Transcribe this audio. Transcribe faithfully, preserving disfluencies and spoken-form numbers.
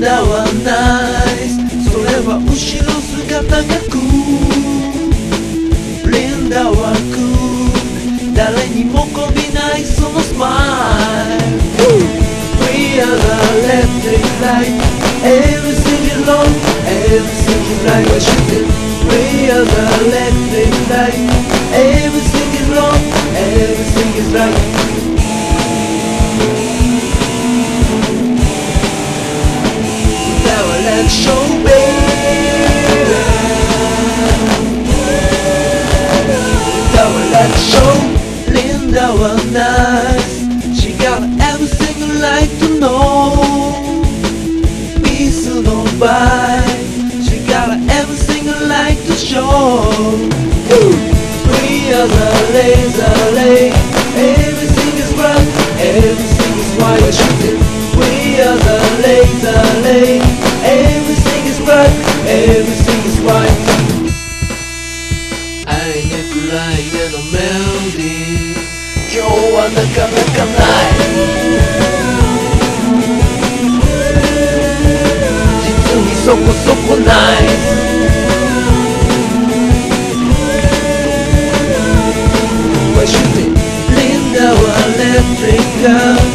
ダはナイス、それは後ろ姿がクール、リンダはクール、誰にもこびないそのスマイル。 We are the electric light, everything is wrong, everything is right, what you do. We are the electric light, everything is wrong, everything is right. Show baby, let's show. Linda was nice, she got everything you like to know. Peace no buy, she got everything you like to show. We are the laser lane, everything is right, everything is white. What you do? We are the laser lane, everything is right, everything is right. 愛ねくらいでのメロディー、今日はなかなかない。実にそこそこナイス。What you think? Lindaはエレクトリック